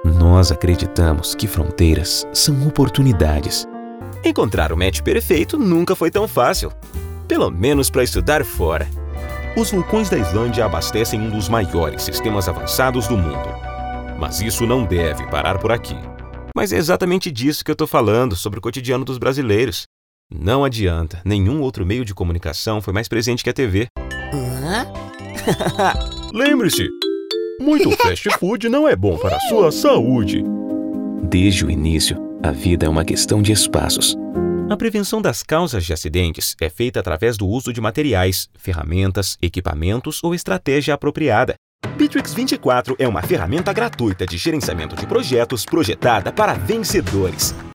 Nós acreditamos que fronteiras são oportunidades. Encontrar o match perfeito nunca foi tão fácil. Pelo menos para estudar fora. Os vulcões da Islândia abastecem um dos maiores sistemas avançados do mundo. Mas isso não deve parar por aqui. Mas é exatamente disso que eu tô falando, sobre o cotidiano dos brasileiros. Não adianta, nenhum outro meio de comunicação foi mais presente que a TV. Lembre-se, muito fast food não é bom para a sua saúde. Desde o início, a vida é uma questão de espaços. A prevenção das causas de acidentes é feita através do uso de materiais, ferramentas, equipamentos ou estratégia apropriada. Bitrix 24 é uma ferramenta gratuita de gerenciamento de projetos projetada para vencedores.